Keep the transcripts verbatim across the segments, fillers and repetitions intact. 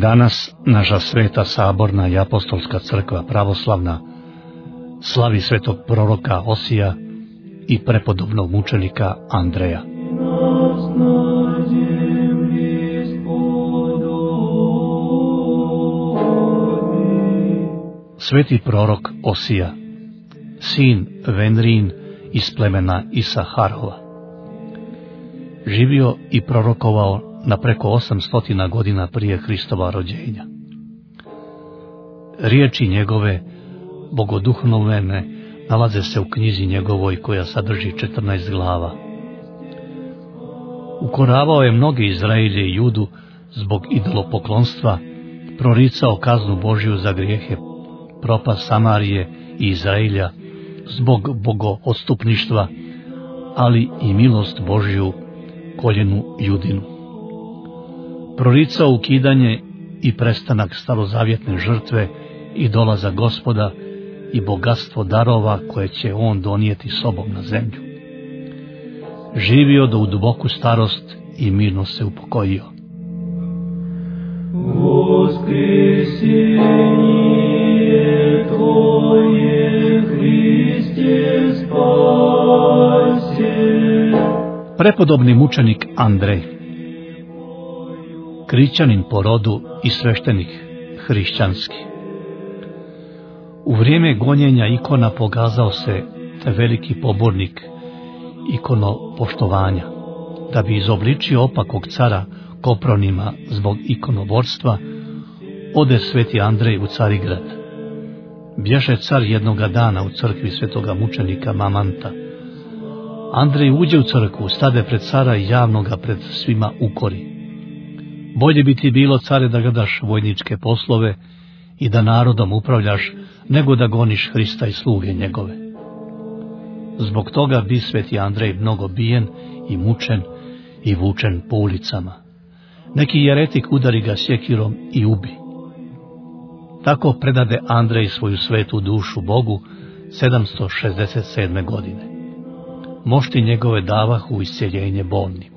Danas naša sveta saborna i apostolska crkva pravoslavna slavi svetog proroka Osija i prepodobnog mučenika Andreja. Sveti prorok Osija, sin Venrin iz plemena Isaharova, živio i prorokovao na preko osamstotina godina prije Hristova rođenja. Riječi njegove bogoduhovne nalaze se u knjizi njegovoj koja sadrži četrnaest glava. Ukoravao je mnoge Izraelje i Judu zbog idolopoklonstva, proricao kaznu Božju za grijehe, propast Samarije i Izraelja zbog bogoodstupništva, ali i milost Božju koljenu Judinu. Proricao ukidanje i prestanak starozavjetne žrtve i dolaza Gospoda i bogatstvo darova koje će on donijeti sobom na zemlju. Živio do u duboku starost i mirno se upokojio. Воскресение Твое, Христе, спаси. Prepodobni mučenik Andrej, krišćanin po rodu i sveštenik hrišćanski. U vrijeme gonjenja ikona pokazao se te veliki pobornik ikonopoštovanja, da bi izobličio opakog cara Kopronima zbog ikonoborstva, ode sveti Andrej u Carigrad. Bješe car jednoga dana u crkvi svetoga mučenika Mamanta. Andrej uđe u crkvu, stade pred cara i javno ga pred svima ukori. Bolje bi ti bilo, care, da gledaš vojničke poslove i da narodom upravljaš, nego da goniš Hrista i sluge njegove. Zbog toga bi sveti Andrej mnogo bijen i mučen i vučen po ulicama. Neki jeretik udari ga sjekirom i ubi. Tako predade Andrej svoju svetu dušu Bogu sedamsto šezdeset sedme godine. Mošti njegove davahu isceljenje bolnim.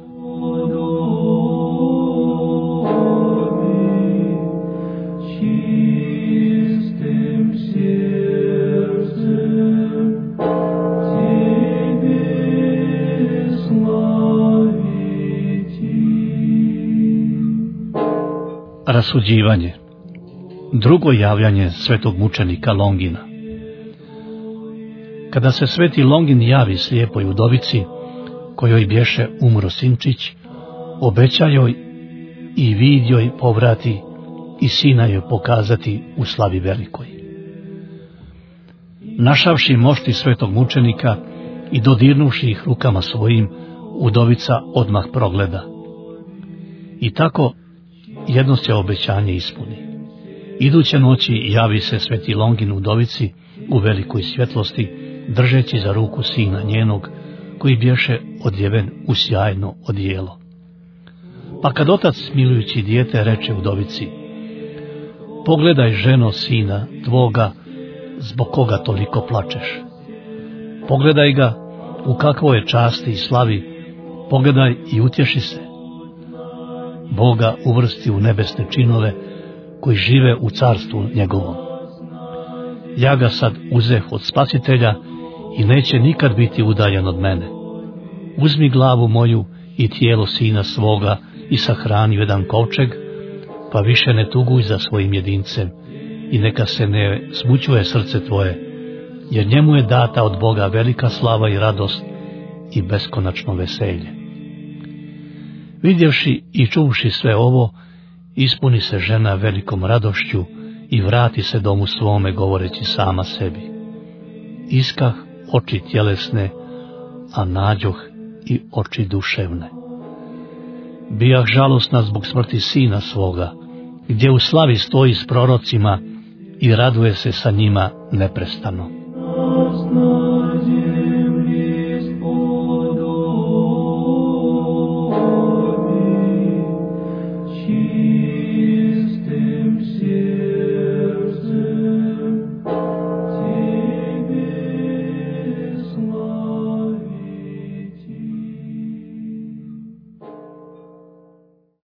Rasuđivanje. Drugo javljanje svetog mučenika Longina. Kada se sveti Longin javi slijepoj udovici, kojoj bješe umro sinčić, obeća joj i vid joj povrati i sina joj pokazati u slavi velikoj. Našavši mošti svetog mučenika i dodirnuši ih rukama svojim, udovica odmah progleda. I tako jedno se obećanje ispuni. Iduće noći javi se sveti Longin udovici u velikoj svjetlosti, držeći za ruku sina njenog, koji bješe odjeven u sjajno odijelo. Pa kad otac smilujući dijete reče udovici: pogledaj, ženo, sina tvoga, zbog koga toliko plačeš. Pogledaj ga u kakvoj je časti i slavi, pogledaj i utješi se. Boga uvrsti u nebesne činove koji žive u carstvu njegovom. Ja ga sad uzeh od Spasitelja i neće nikad biti udaljen od mene. Uzmi glavu moju i tijelo sina svoga i sahrani jedan kovčeg, pa više ne tuguj za svojim jedincem i neka se ne smućuje srce tvoje, jer njemu je data od Boga velika slava i radost i beskonačno veselje. Vidjevši i čuvši sve ovo, ispuni se žena velikom radošću i vrati se domu svome, govoreći sama sebi: iskah oči tjelesne, a nađoh i oči duševne. Bijah žalosna zbog smrti sina svoga, gdje u slavi stoji s prorocima i raduje se sa njima neprestano.